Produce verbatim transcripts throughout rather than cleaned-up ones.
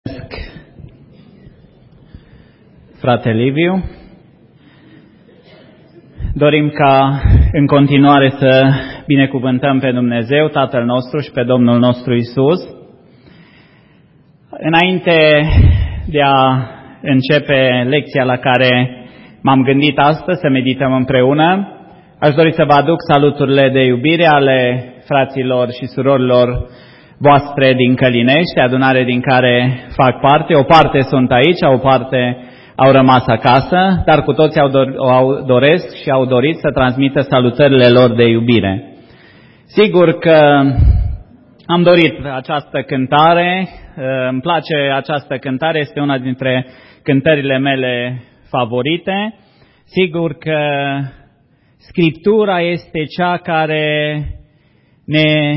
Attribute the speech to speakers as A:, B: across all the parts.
A: Frate Liviu, dorim ca în continuare să binecuvântăm pe Dumnezeu, Tatăl nostru și pe Domnul nostru Iisus. Înainte de a începe lecția la care m-am gândit astăzi să medităm împreună, aș dori să vă aduc saluturile de iubire ale fraților și surorilor voastre din Călinești, adunare din care fac parte. O parte sunt aici, o parte au rămas acasă, dar cu toții au, dor, au doresc și au dorit să transmită salutările lor de iubire. Sigur că am dorit această cântare, îmi place această cântare, este una dintre cântările mele favorite. Sigur că Scriptura este cea care ne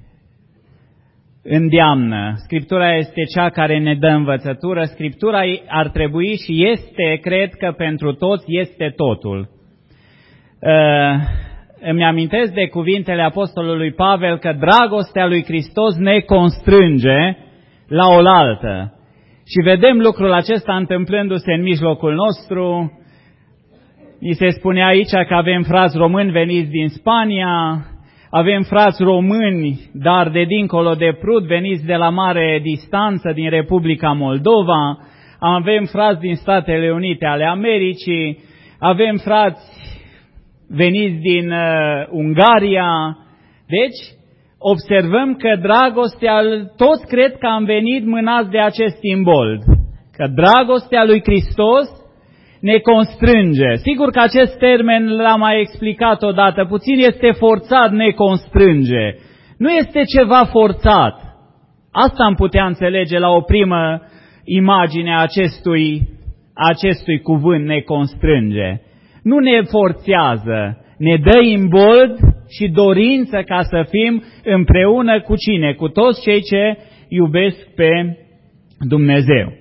A: îndeamnă. Scriptura este cea care ne dă învățătură. Scriptura ar trebui și este, cred că pentru toți este totul. Uh, îmi amintesc de cuvintele apostolului Pavel că dragostea lui Hristos ne constrânge la oaltă. Și vedem lucrul acesta întâmplându-se în mijlocul nostru. Mi se spune aici că avem frați români veniți din Spania, avem frați români, dar de dincolo de Prut, veniți de la mare distanță din Republica Moldova, avem frați din Statele Unite ale Americii, avem frați veniți din uh, Ungaria. Deci, observăm că dragostea, toți cred că am venit mânați de acest simbol, că dragostea lui Hristos ne constrânge. Sigur că acest termen l-am mai explicat odată, puțin este forțat, ne constrânge. Nu este ceva forțat. Asta am putea înțelege la o primă imagine a acestui, acestui cuvânt, ne constrânge. Nu ne forțează, ne dă imbold și dorință ca să fim împreună cu cine? Cu toți cei ce iubesc pe Dumnezeu.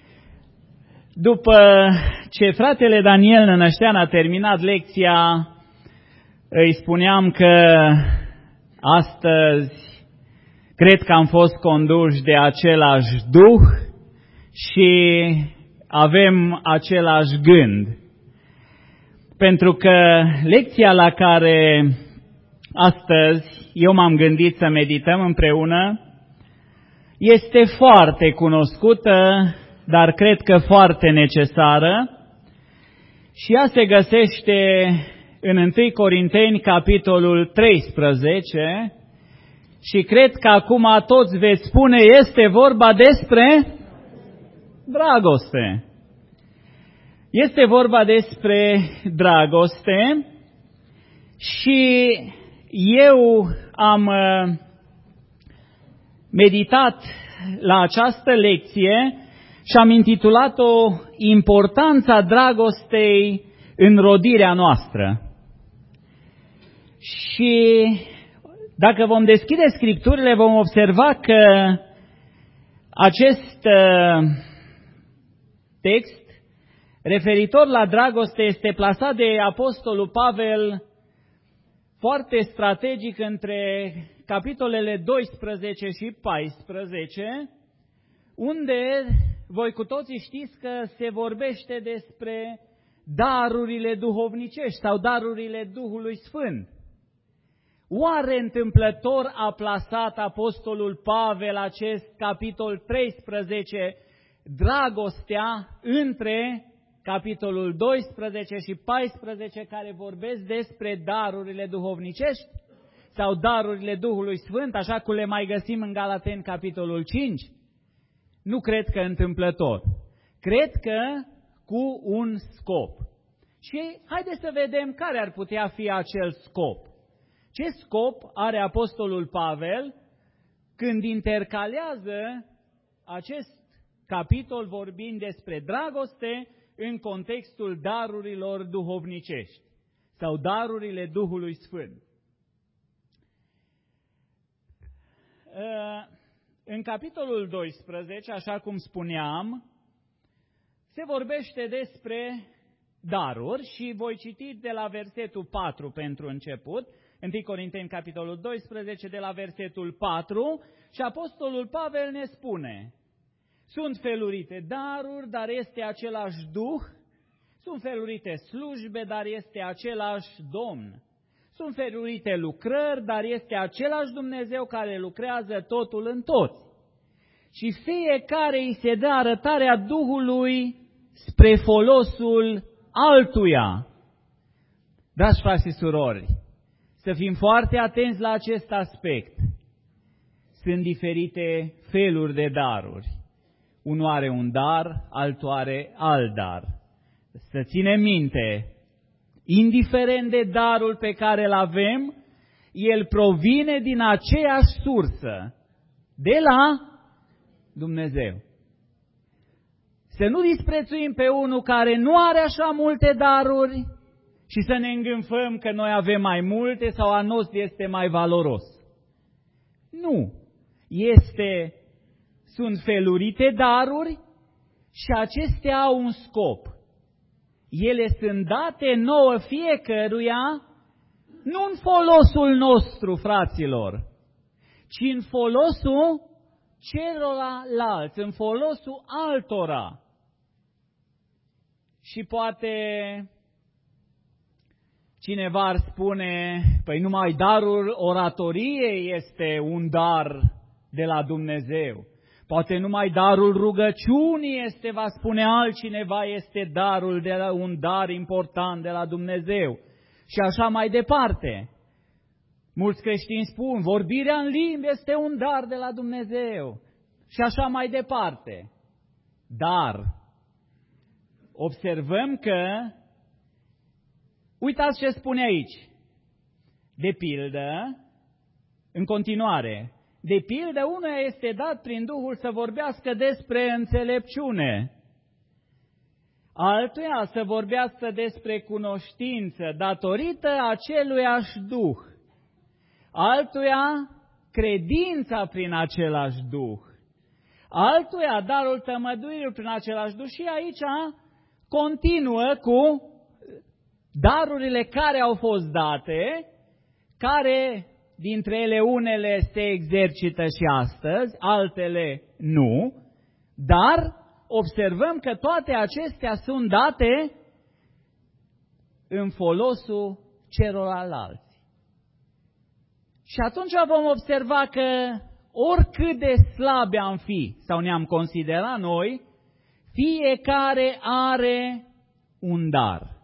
A: După ce fratele Daniel Nănăștean a terminat lecția, îi spuneam că astăzi cred că am fost conduși de același Duh și avem același gând. Pentru că lecția la care astăzi eu m-am gândit să medităm împreună este foarte cunoscută, dar cred că foarte necesară, și ea se găsește în întâi Corinteni, capitolul treisprezece, și cred că acum toți veți spune, este vorba despre dragoste. Este vorba despre dragoste și eu am meditat la această lecție și am intitulat-o Importanța dragostei în rodirea noastră. Și dacă vom deschide Scripturile, vom observa că acest text referitor la dragoste este plasat de apostolul Pavel foarte strategic între capitolele doisprezece și paisprezece, unde voi cu toții știți că se vorbește despre darurile duhovnicești sau darurile Duhului Sfânt. Oare întâmplător a plasat apostolul Pavel acest capitol treisprezece, dragostea, între capitolul doisprezece și paisprezece, care vorbesc despre darurile duhovnicești sau darurile Duhului Sfânt, așa cum le mai găsim în Galateni capitolul cinci? Nu cred că întâmplător. Cred că cu un scop. Și haideți să vedem care ar putea fi acel scop. Ce scop are apostolul Pavel când intercalează acest capitol vorbind despre dragoste în contextul darurilor duhovnicești sau darurile Duhului Sfânt? În capitolul doisprezece, așa cum spuneam, se vorbește despre daruri și voi citi de la versetul patru pentru început, întâi Corinteni, capitolul doisprezece, de la versetul patru, și apostolul Pavel ne spune: Sunt felurite daruri, dar este același Duh. Sunt felurite slujbe, dar este același Domn. Sunt felurite lucrări, dar este același Dumnezeu care lucrează totul în toți. Și fiecare îi se dă arătarea Duhului spre folosul altuia. Dragi frați și surori, să fim foarte atenți la acest aspect. Sunt diferite feluri de daruri. Unul are un dar, altul are alt dar. Să ținem minte, indiferent de darul pe care îl avem, el provine din aceeași sursă, de la Dumnezeu. Să nu disprețuim pe unul care nu are așa multe daruri și să ne îngânfăm că noi avem mai multe sau a nostru este mai valoros. Nu. Este, sunt felurite daruri și acestea au un scop. Ele sunt date nouă fiecăruia, nu în folosul nostru, fraților, ci în folosul celorlalți, în folosul altora. Și poate cineva ar spune, păi numai darul oratoriei este un dar de la Dumnezeu. Poate numai darul rugăciunii este, va spune altcineva, este darul de la, un dar important de la Dumnezeu. Și așa mai departe. Mulți creștini spun, vorbirea în limbi este un dar de la Dumnezeu. Și așa mai departe. Dar observăm că, uitați ce spune aici. De pildă, în continuare, de pildă, unuia este dat prin Duhul să vorbească despre înțelepciune, altuia să vorbească despre cunoștință datorită aceluiași Duh, altuia credința prin același Duh, altuia darul tămăduirii prin același Duh și aici continuă cu darurile care au fost date, care dintre ele unele se exercită și astăzi, altele nu, dar observăm că toate acestea sunt date în folosul celorlalți. Și atunci vom observa că oricât de slabi am fi sau ne-am considerat noi, fiecare are un dar.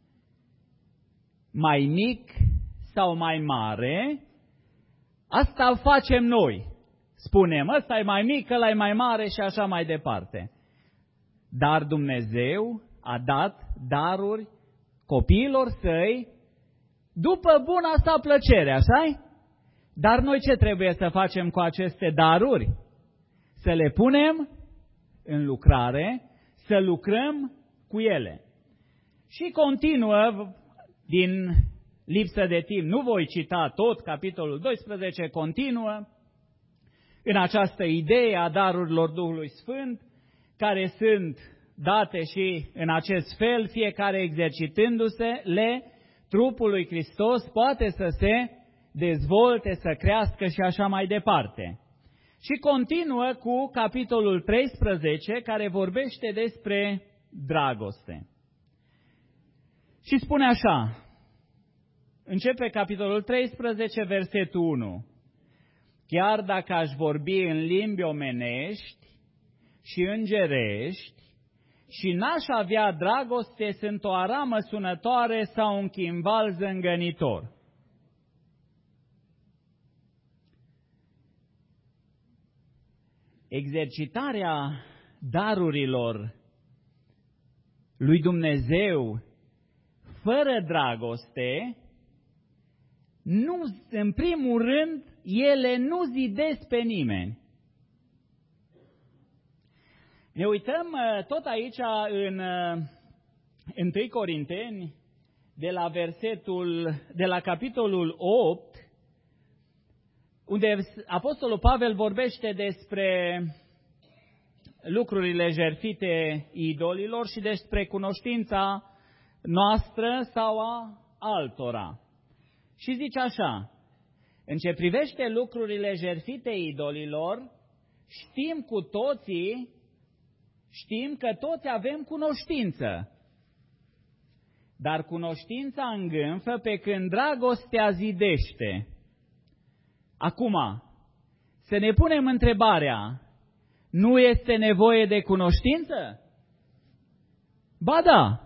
A: Mai mic sau mai mare, asta facem noi. Spunem, ăsta e mai mic, ăla e mai mare și așa mai departe. Dar Dumnezeu a dat daruri copiilor săi după buna sa plăcere, așa-i? Dar noi ce trebuie să facem cu aceste daruri? Să le punem în lucrare, să lucrăm cu ele. Și continuă, din lipsă de timp, nu voi cita tot, capitolul doisprezece continuă în această idee a darurilor Duhului Sfânt, care sunt date și în acest fel, fiecare exercitându-se, le, trupul lui Hristos poate să se dezvolte, să crească și așa mai departe. Și continuă cu capitolul treisprezece, care vorbește despre dragoste. Și spune așa, începe capitolul treisprezece, versetul unu. Chiar dacă aș vorbi în limbi omenești și îngerești și n-aș avea dragoste, sunt o aramă sunătoare sau un chimval zângănitor. Exercitarea darurilor lui Dumnezeu fără dragoste, nu, în primul rând, ele nu zidesc pe nimeni. Ne uităm tot aici în întâi Corinteni, de la versetul, de la capitolul opt, unde Apostolul Pavel vorbește despre lucrurile jertfite idolilor și despre cunoștința noastră sau a altora. Și zice așa, în ce privește lucrurile jertfite idolilor, știm cu toții Știm că toți avem cunoștință, dar cunoștința îngânfă pe când dragostea zidește. Acum, să ne punem întrebarea, nu este nevoie de cunoștință? Ba da,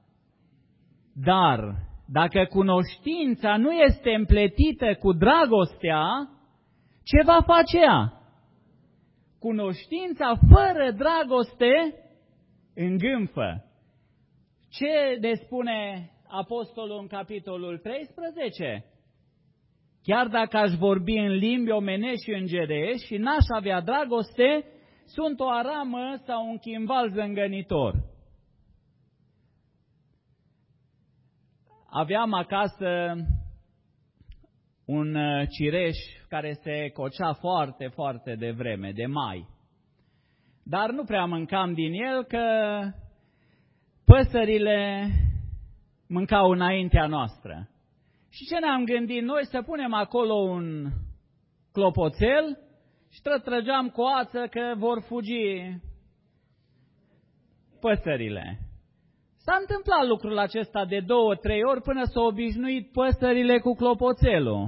A: dar dacă cunoștința nu este împletită cu dragostea, ce va face ea? Cunoștința fără dragoste îngânfă. Ce ne spune apostolul în capitolul treisprezece? Chiar dacă aș vorbi în limbi omenești și îngerești și n-aș avea dragoste, sunt o aramă sau un chimval zângănitor. Aveam acasă un cireș care se cocea foarte, foarte devreme, de mai. Dar nu prea mâncam din el, că păsările mâncau înaintea noastră. Și ce ne-am gândit noi? Să punem acolo un clopoțel și trăgeam coață că vor fugi păsările. S-a întâmplat lucrul acesta de două, trei ori până s-au obișnuit păsările cu clopoțelul.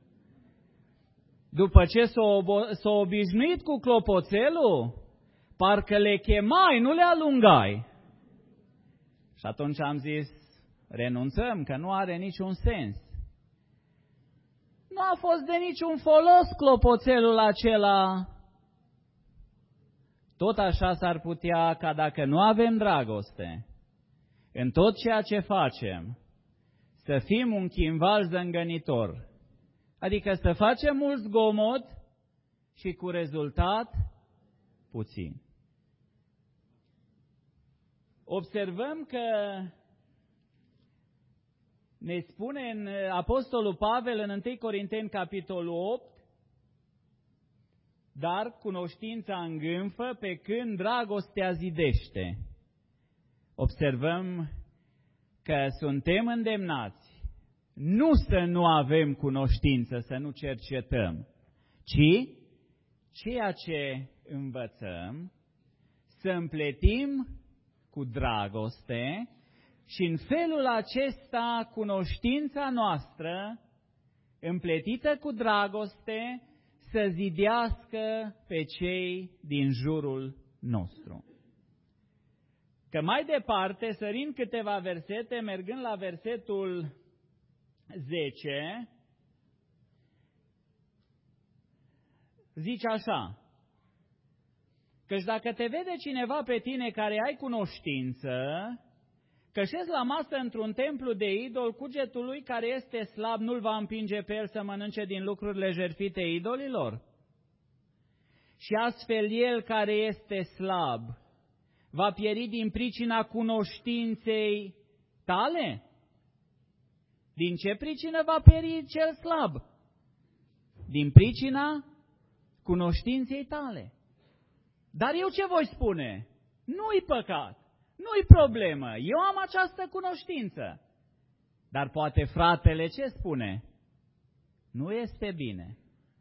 A: După ce s-au, s-au obișnuit cu clopoțelul, parcă le chemai, nu le alungai. Și atunci am zis, renunțăm, că nu are niciun sens. Nu a fost de niciun folos clopoțelul acela. Tot așa s-ar putea ca dacă nu avem dragoste, în tot ceea ce facem, să fim un chimval zângănitor. Adică să facem mult zgomot și cu rezultat puțin. Observăm că ne spune în Apostolul Pavel în întâi Corinteni capitolul opt, dar cunoștința îngânfă pe când dragostea zidește. Observăm că suntem îndemnați nu să nu avem cunoștință, să nu cercetăm, ci ceea ce învățăm să împletim cu dragoste și în felul acesta cunoștința noastră, împletită cu dragoste, să zidească pe cei din jurul nostru. Că mai departe, sărind câteva versete, mergând la versetul zece, zice așa, căci dacă te vede cineva pe tine care ai cunoștință, că șezi la masă într-un templu de idol, cugetul lui care este slab nu-l va împinge pe el să mănânce din lucrurile jertfite idolilor? Și astfel el care este slab va pieri din pricina cunoștinței tale? Din ce pricină va pieri cel slab? Din pricina cunoștinței tale. Dar eu ce voi spune? Nu-i păcat, nu-i problemă, eu am această cunoștință. Dar poate fratele ce spune? Nu este bine.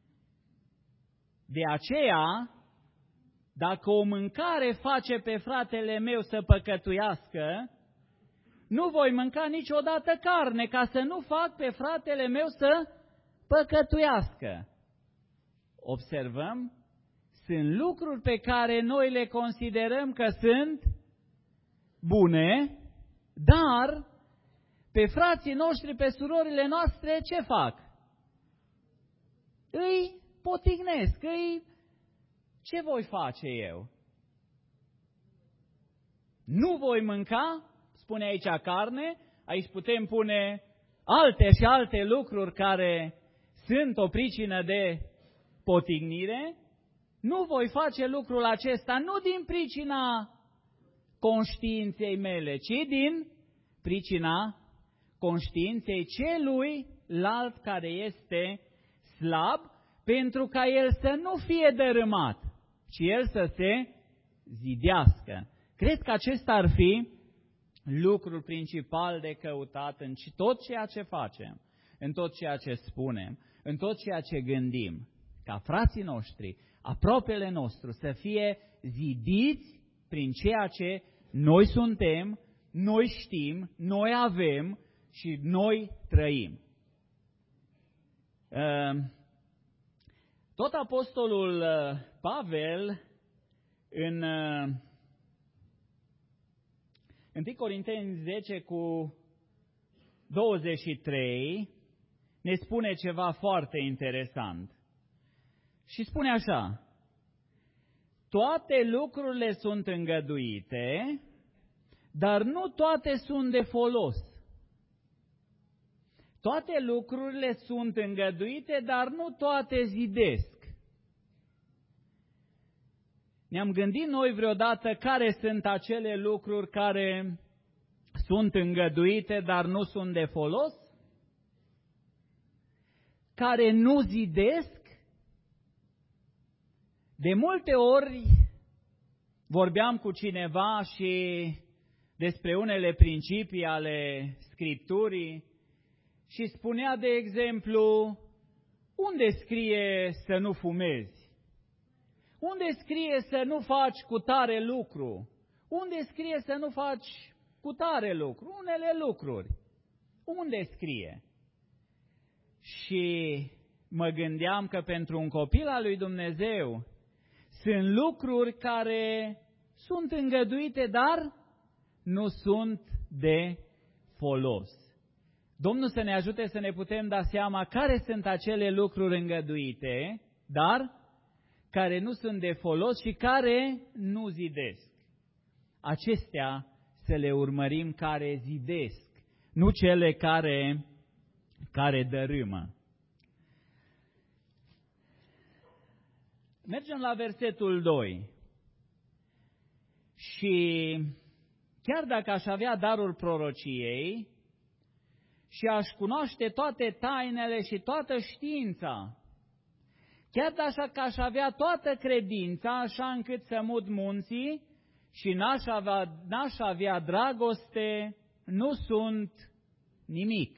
A: De aceea, dacă o mâncare face pe fratele meu să păcătuiască, nu voi mânca niciodată carne, ca să nu fac pe fratele meu să păcătuiască. Observăm? Sunt lucruri pe care noi le considerăm că sunt bune, dar pe frații noștri, pe surorile noastre, ce fac? Îi potignesc, îi... Ce voi face eu? Nu voi mânca, spune aici carne, aici putem pune alte și alte lucruri care sunt o pricină de potignire, nu voi face lucrul acesta nu din pricina conștiinței mele, ci din pricina conștiinței celuilalt care este slab, pentru ca el să nu fie dărâmat, ci el să se zidească. Cred că acesta ar fi lucrul principal de căutat în tot ceea ce facem, în tot ceea ce spunem, în tot ceea ce gândim, ca frații noștri, apropiele nostru, să fie zidiți prin ceea ce noi suntem, noi știm, noi avem și noi trăim. Tot apostolul Pavel în întâi Corinteni zece cu douăzeci și trei ne spune ceva foarte interesant. Și spune așa: toate lucrurile sunt îngăduite, dar nu toate sunt de folos. Toate lucrurile sunt îngăduite, dar nu toate zidesc. Ne-am gândit noi vreodată care sunt acele lucruri care sunt îngăduite, dar nu sunt de folos? Care nu zidesc? De multe ori vorbeam cu cineva și despre unele principii ale Scripturii și spunea, de exemplu, unde scrie să nu fumezi? Unde scrie să nu faci cu tare lucru? Unde scrie să nu faci cu tare lucru? Unele lucruri. Unde scrie? Și mă gândeam că pentru un copil al lui Dumnezeu sunt lucruri care sunt îngăduite, dar nu sunt de folos. Domnul să ne ajute să ne putem da seama care sunt acele lucruri îngăduite, dar care nu sunt de folos și care nu zidesc. Acestea să le urmărim care zidesc, nu cele care, care dărâmă. Mergem la versetul doi. Și chiar dacă aș avea darul prorociei și aș cunoaște toate tainele și toată știința, chiar dacă aș avea toată credința, așa încât să mut munții și n-aș avea, n-aș avea dragoste, nu sunt nimic.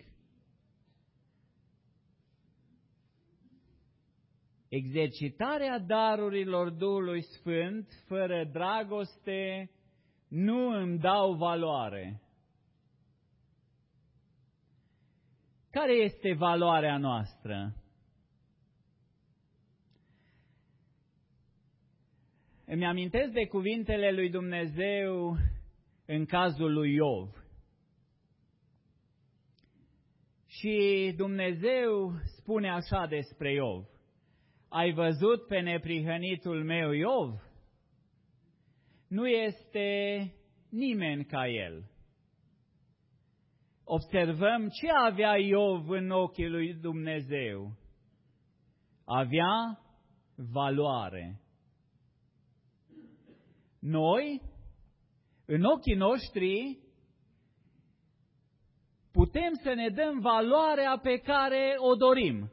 A: Exercitarea darurilor Duhului Sfânt fără dragoste nu îmi dau valoare. Care este valoarea noastră? Îmi amintesc de cuvintele lui Dumnezeu în cazul lui Iov. Și Dumnezeu spune așa despre Iov: ai văzut pe neprihănitul meu Iov? Nu este nimeni ca el. Observăm ce avea Iov în ochii lui Dumnezeu. Avea valoare. Noi, în ochii noștri, putem să ne dăm valoarea pe care o dorim.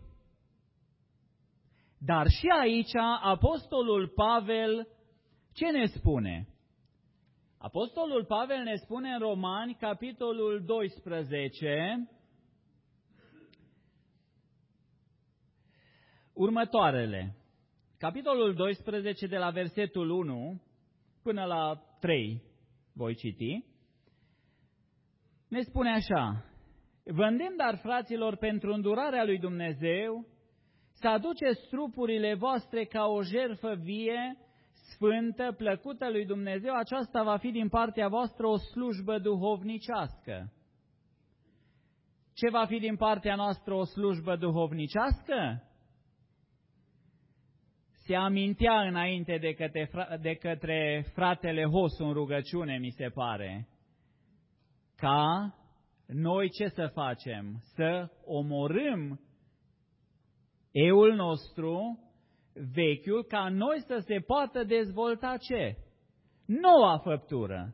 A: Dar și aici apostolul Pavel ce ne spune? Apostolul Pavel ne spune în Romani, capitolul doisprezece, următoarele. Capitolul doisprezece, de la versetul unu până la trei, voi citi, ne spune așa: vă îndemn, dar, fraților, pentru îndurarea lui Dumnezeu, să aduceți trupurile voastre ca o jertfă vie, sfântă, plăcută lui Dumnezeu, aceasta va fi din partea voastră o slujbă duhovnicească. Ce va fi din partea noastră o slujbă duhovnicească? Se amintea înainte de către, de către fratele Hosu în rugăciune, mi se pare, ca noi ce să facem? Să omorâm eul nostru vechiul, ca noi să se poată dezvolta ce? Noua făptură.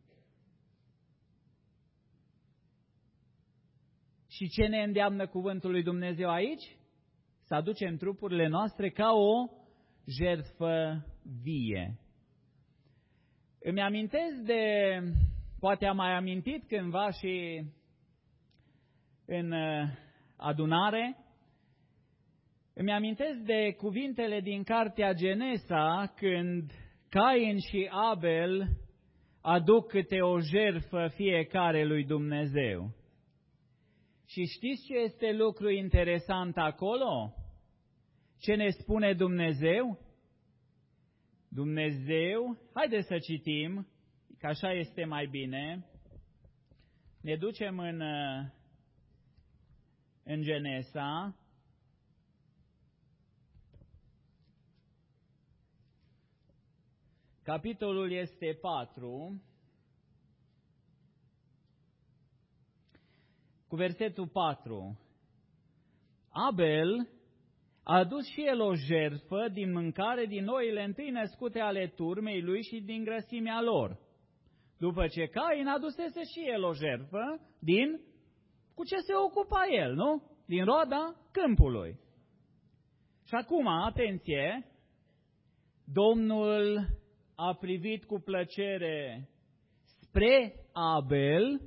A: Și ce ne îndeamnă cuvântul lui Dumnezeu aici? Să aducem trupurile noastre ca o jertfă vie. Îmi amintesc de, poate am mai amintit cândva și în adunare, îmi amintesc de cuvintele din cartea Genesa, când Cain și Abel aduc câte o jertfă fiecare lui Dumnezeu. Și știți ce este lucru interesant acolo? Ce ne spune Dumnezeu? Dumnezeu, haideți să citim, că așa este mai bine. Ne ducem în, în Genesa. Capitolul este patru, cu versetul patru. Abel a adus și el o jertfă din mâncare din oile întâi născute ale turmei lui și din grăsimea lor. După ce Cain adusese și el o jertfă din, cu ce se ocupa el, nu? Din roada câmpului. Și acum, atenție, Domnul a privit cu plăcere spre Abel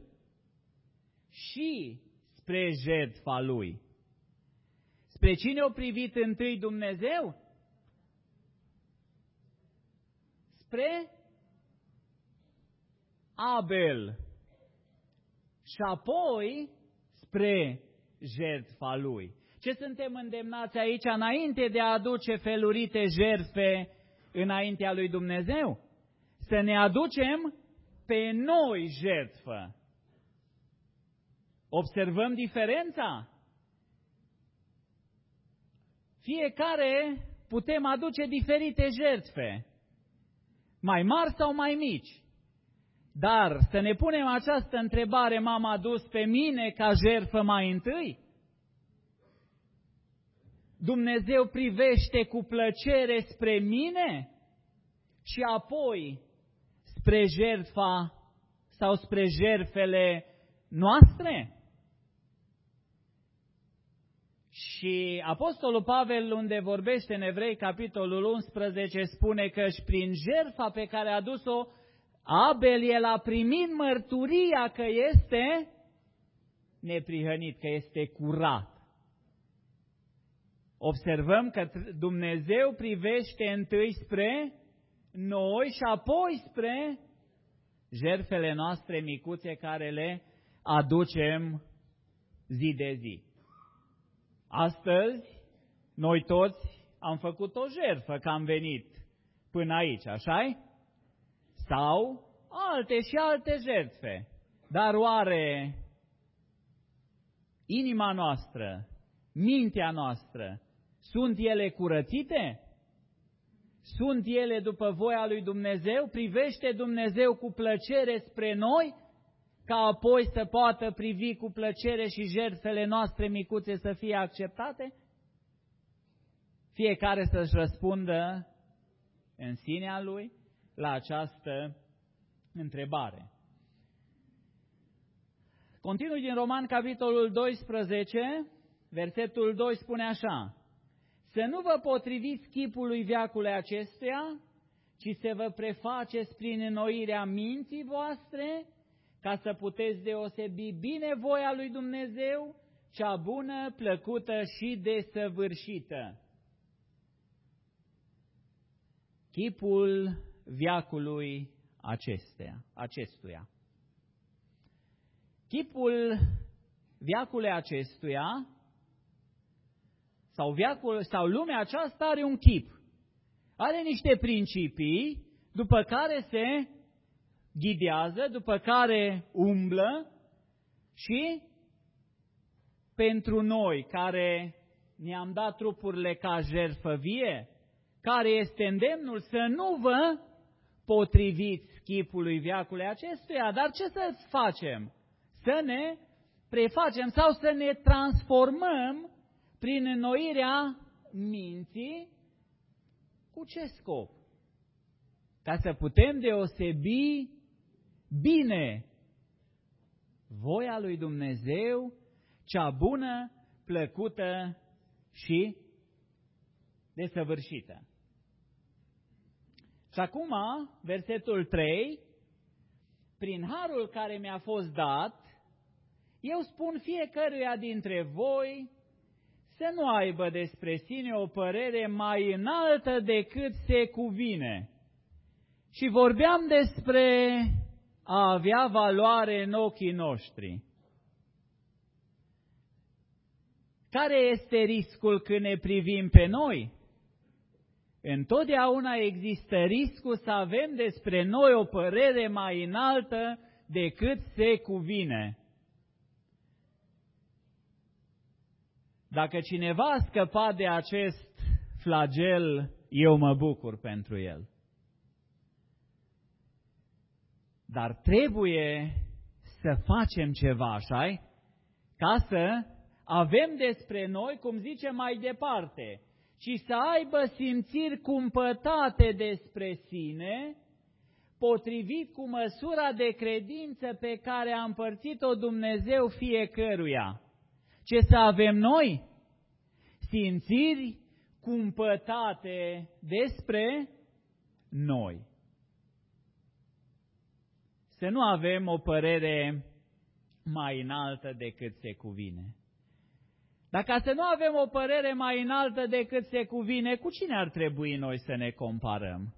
A: și spre jertfa lui. Spre cine a privit întâi Dumnezeu? Spre Abel. Și apoi spre jertfa lui. Ce suntem îndemnați aici înainte de a aduce felurite jertfe înaintea lui Dumnezeu? Să ne aducem pe noi jertfă. Observăm diferența? Fiecare putem aduce diferite jertfe, mai mari sau mai mici. Dar să ne punem această întrebare, m-am adus pe mine ca jertfă mai întâi? Dumnezeu privește cu plăcere spre mine și apoi spre jertfa sau spre jertfele noastre? Și Apostolul Pavel, unde vorbește în Evrei, capitolul unsprezece, spune că și prin jertfa pe care a adus-o Abel, el a primit mărturia că este neprihănit, că este curat. Observăm că Dumnezeu privește întâi spre noi și apoi spre jertfele noastre micuțe care le aducem zi de zi. Astăzi, noi toți am făcut o jertfă că am venit până aici, așa-i? Sau alte și alte jertfe. Dar oare inima noastră, mintea noastră, sunt ele curățite? Sunt ele după voia lui Dumnezeu? Privește Dumnezeu cu plăcere spre noi, ca apoi să poată privi cu plăcere și jertfele noastre micuțe să fie acceptate? Fiecare să-și răspundă în sinea lui la această întrebare. Continui din Roman, capitolul doisprezece, versetul doi spune așa: să nu vă potriviți chipului veacului acestuia, ci să vă prefaceți prin înnoirea minții voastre, ca să puteți deosebi bine voia lui Dumnezeu, cea bună, plăcută și desăvârșită. Chipul veacului acestea, acestuia. Chipul veacului acestuia, sau, veacul, sau lumea aceasta are un chip. Are niște principii după care se ghidează, după care umblă și pentru noi care ne-am dat trupurile ca jertfă vie, care este îndemnul să nu vă potriviți chipului veacului acestuia, dar ce să facem? Să ne prefacem sau să ne transformăm prin înnoirea minții. Cu ce scop? Ca să putem deosebi bine voia lui Dumnezeu, cea bună, plăcută și desăvârșită. Și acum, versetul trei, prin harul care mi-a fost dat, eu spun fiecăruia dintre voi să nu aibă despre sine o părere mai înaltă decât se cuvine, Și vorbeam despre a avea valoare în ochii noștri. Care este riscul când ne privim pe noi? Întotdeauna există riscul să avem despre noi o părere mai înaltă decât se cuvine. Dacă cineva a scăpat de acest flagel, eu mă bucur pentru el. Dar trebuie să facem ceva, așa-i? Ca să avem despre noi, cum zice mai departe, ci să aibă simțiri cumpătate despre sine, potrivit cu măsura de credință pe care a împărțit-o Dumnezeu fiecăruia. Ce să avem noi? Simțiri cumpătate despre noi. Să nu avem o părere mai înaltă decât se cuvine. Dar ca să nu avem o părere mai înaltă decât se cuvine, cu cine ar trebui noi să ne comparăm?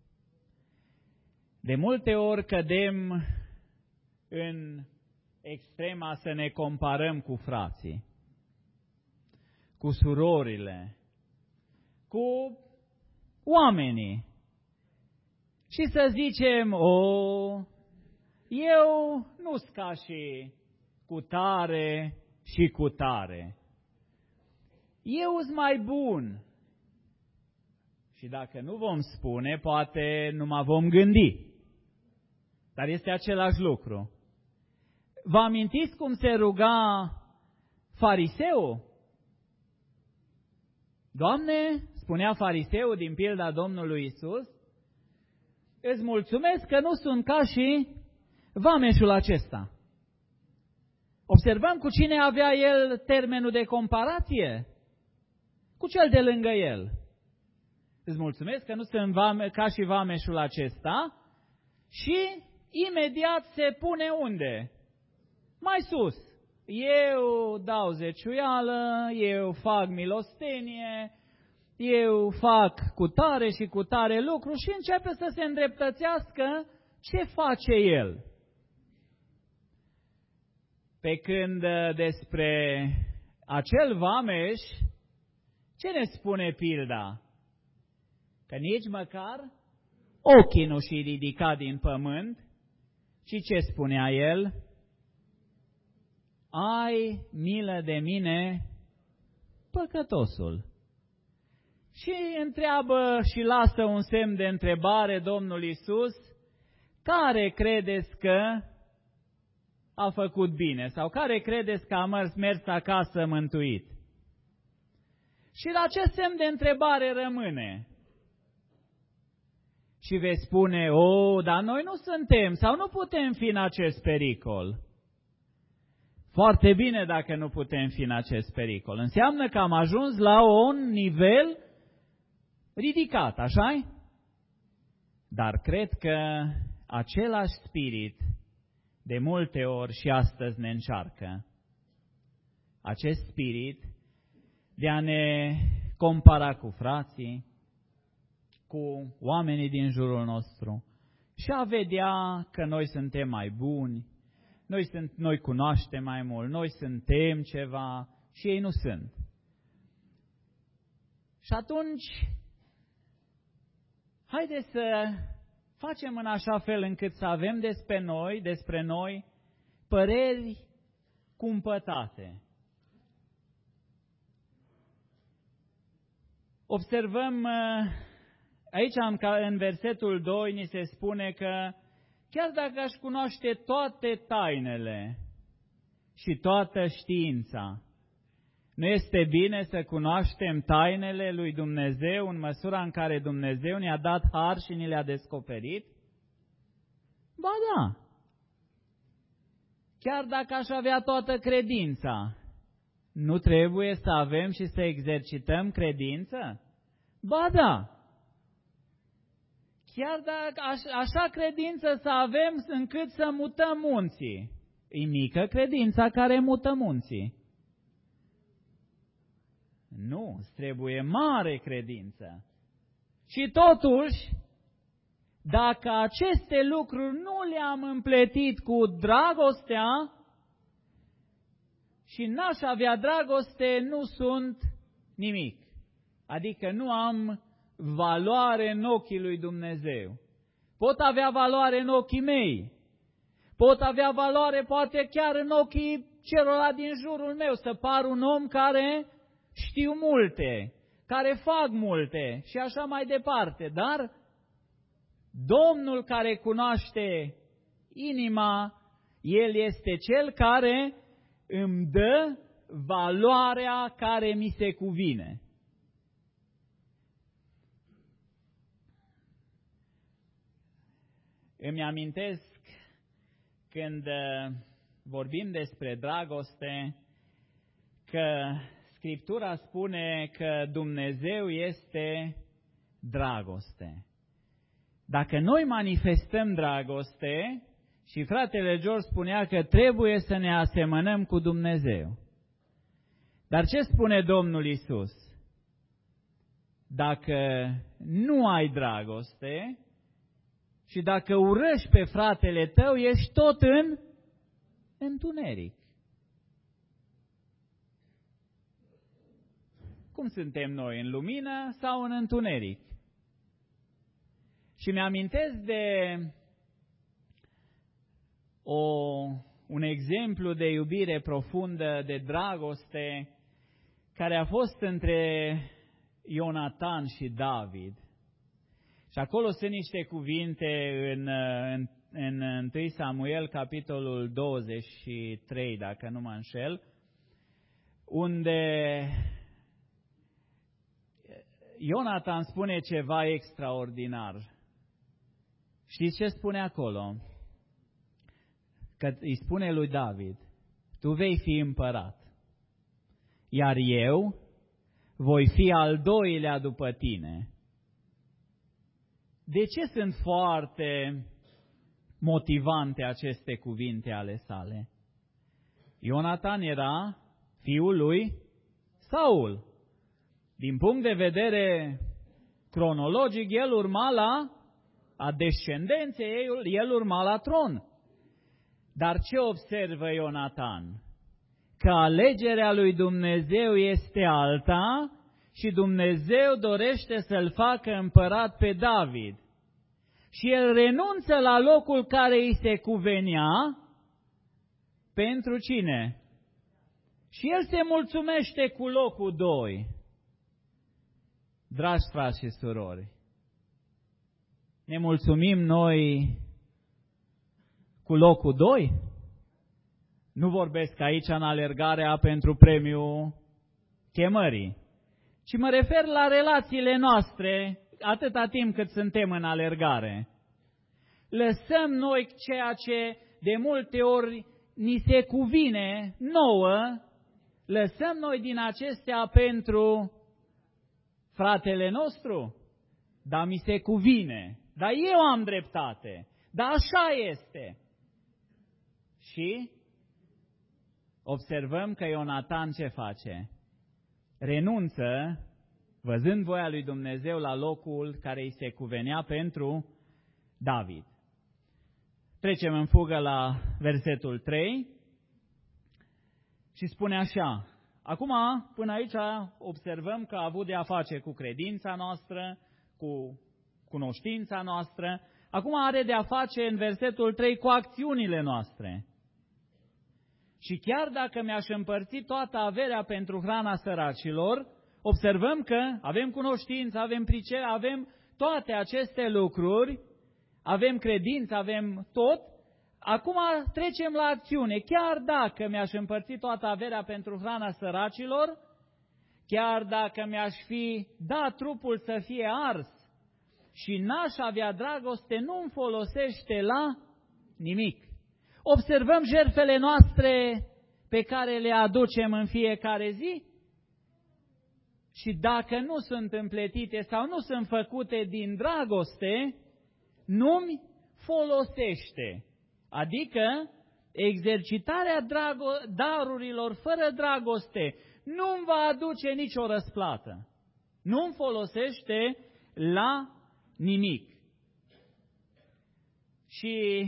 A: De multe ori cădem în extrema să ne comparăm cu frații, cu surorile, cu oamenii. Și să zicem, o, eu nu-s ca și cu tare și cu tare. Eu-s mai bun. Și dacă nu vom spune, poate numai vom gândi. Dar este același lucru. Vă amintiți cum se ruga fariseul? Doamne, spunea fariseul din pilda Domnului Iisus, îți mulțumesc că nu sunt ca și vameșul acesta. Observăm cu cine avea el termenul de comparație? Cu cel de lângă el. Îți mulțumesc că nu sunt vame, ca și vameșul acesta și imediat se pune unde? Mai sus. Eu dau zeciuială, eu fac milostenie, eu fac cu tare și cu tare lucru și începe să se îndreptățească ce face el. Pe când despre acel vameș, ce ne spune pilda? Că nici măcar ochii nu și ridica din pământ, ci ce spunea el? Ai milă de mine, păcătosul. Și întreabă și lasă un semn de întrebare Domnul Iisus, care credeți că a făcut bine sau care credeți că a mers, mers acasă mântuit? Și la ce semn de întrebare rămâne? Și veți spune, o, dar noi nu suntem sau nu putem fi în acest pericol. Foarte bine dacă nu putem fi în acest pericol. Înseamnă că am ajuns la un nivel ridicat, așa-i? Dar cred că același spirit de multe ori și astăzi ne încearcă. Acest spirit de a ne compara cu frații, cu oamenii din jurul nostru și a vedea că noi suntem mai buni, noi, sunt, noi cunoaștem mai mult, noi suntem ceva și ei nu sunt. Și atunci, haideți să facem în așa fel încât să avem despre noi, despre noi, păreri cumpătate. Observăm, aici în versetul doi ni se spune că chiar dacă aș cunoaște toate tainele și toată știința, nu este bine să cunoaștem tainele lui Dumnezeu în măsura în care Dumnezeu ne-a dat har și ni le-a descoperit? Ba da! Chiar dacă aș avea toată credința, nu trebuie să avem și să exercităm credință? Ba da! Chiar dacă aș, așa credință să avem încât să mutăm munții. E mică credința care mută munții. Nu, îți trebuie mare credință. Și totuși, dacă aceste lucruri nu le-am împletit cu dragostea și n-aș avea dragoste, nu sunt nimic. Adică nu am valoare în ochii lui Dumnezeu. Pot avea valoare în ochii mei. Pot avea valoare poate chiar în ochii celor din jurul meu, să par un om care știu multe, care fac multe și așa mai departe. Dar Domnul care cunoaște inima, El este Cel care îmi dă valoarea care mi se cuvine. Îmi amintesc când vorbim despre dragoste că Scriptura spune că Dumnezeu este dragoste. Dacă noi manifestăm dragoste, și fratele George spunea că trebuie să ne asemănăm cu Dumnezeu. Dar ce spune Domnul Iisus? Dacă nu ai dragoste și dacă urăști pe fratele tău, ești tot în întuneric. Cum suntem noi, în lumină sau în întuneric? Și mi-amintesc de o, un exemplu de iubire profundă, de dragoste, care a fost între Ionatan și David. Și acolo sunt niște cuvinte în, în, în întâi Samuel, capitolul douăzeci și trei, dacă nu mă înșel, unde Ionatan spune ceva extraordinar. Știți ce spune acolo? Că îi spune lui David, tu vei fi împărat, iar eu voi fi al doilea după tine. De ce sunt foarte motivante aceste cuvinte ale sale? Ionatan era fiul lui Saul. Din punct de vedere cronologic, el urma la a descendenței, el urma la tron. Dar ce observă Ionatan? Că alegerea lui Dumnezeu este alta și Dumnezeu dorește să-l facă împărat pe David. Și el renunță la locul care îi se cuvenea pentru cine? Și el se mulțumește cu locul doi. Dragi frați și surori, ne mulțumim noi cu locul doi? Nu vorbesc aici în alergarea pentru premiul chemării, ci mă refer la relațiile noastre atâta timp cât suntem în alergare. Lăsăm noi ceea ce de multe ori ni se cuvine nouă, lăsăm noi din acestea pentru fratele nostru? Dar mi se cuvine, dar eu am dreptate, dar așa este. Și observăm că Ionatan ce face? Renunță, văzând voia lui Dumnezeu, la locul care îi se cuvenea pentru David. Trecem în fugă la versetul trei și spune așa. Acum, până aici, observăm că a avut de a face cu credința noastră, cu cunoștința noastră. Acum are de a face în versetul trei cu acțiunile noastre. Și chiar dacă mi-aș împărți toată averea pentru hrana săracilor, observăm că avem cunoștință, avem pricere, avem toate aceste lucruri, avem credință, avem tot. Acum trecem la acțiune. Chiar dacă mi-aș împărți toată averea pentru hrana săracilor, chiar dacă mi-aș fi dat trupul să fie ars și n-aș avea dragoste, nu-mi folosește la nimic. Observăm jertfele noastre pe care le aducem în fiecare zi și dacă nu sunt împletite sau nu sunt făcute din dragoste, nu-mi folosește. Adică exercitarea drago- darurilor fără dragoste nu-mi va aduce nicio răsplată. Nu-mi folosește la nimic. Și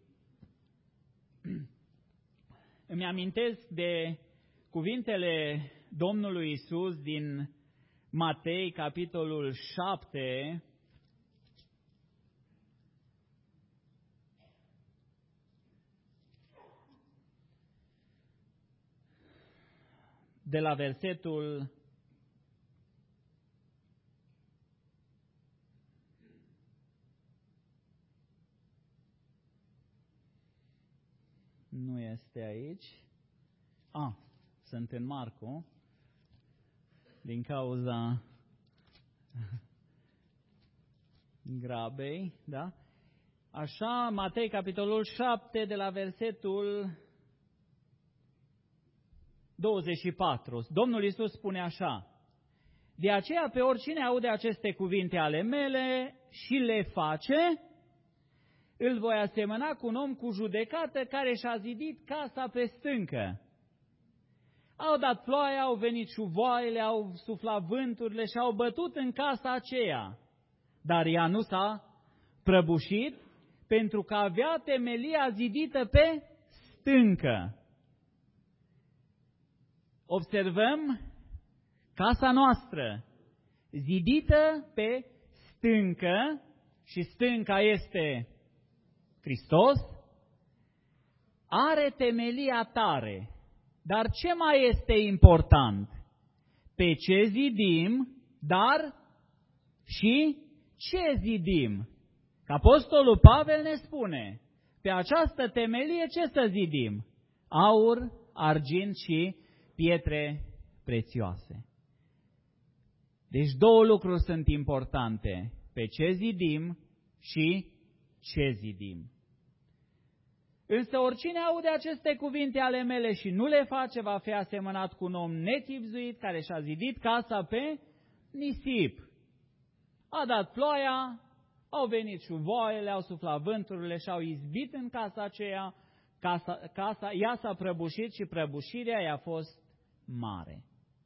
A: îmi amintesc de cuvintele Domnului Iisus din Matei, capitolul șapte, de la versetul nu este aici. Ah, sunt în Marcu. Din cauza grabei, da? Așa, Matei, capitolul șapte, de la versetul douăzeci și patru. Domnul Iisus spune așa: de aceea pe oricine aude aceste cuvinte ale mele și le face, îl voi asemăna cu un om cu judecată care și-a zidit casa pe stâncă. Au dat ploaia, au venit șuvoaiele, au suflat vânturile și au bătut în casa aceea. Dar ea nu s-a prăbușit pentru că avea temelia zidită pe stâncă. Observăm casa noastră zidită pe stâncă și stânca este Hristos, are temelia tare. Dar ce mai este important? Pe ce zidim, dar și ce zidim? Că Apostolul Pavel ne spune, pe această temelie ce să zidim? Aur, argint și pietre prețioase. Deci două lucruri sunt importante. Pe ce zidim și ce zidim. Însă oricine aude aceste cuvinte ale mele și nu le face, va fi asemănat cu un om nechibzuit care și-a zidit casa pe nisip. A dat ploaia, au venit șuvoaiele, au suflat vânturile și au izbit în casa aceea, casa, casa, ea s-a prăbușit și prăbușirea i-a fost mare.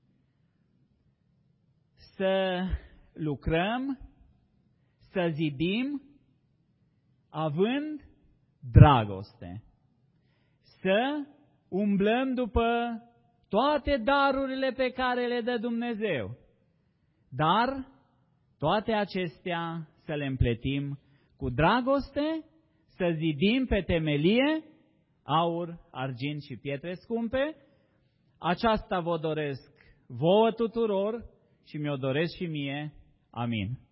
A: Să lucrăm, să zidim, având dragoste. Să umblăm după toate darurile pe care le dă Dumnezeu. Dar toate acestea să le împletim cu dragoste, să zidim pe temelie aur, argint și pietre scumpe. Aceasta vă doresc vouă tuturor și mi-o doresc și mie. Amin.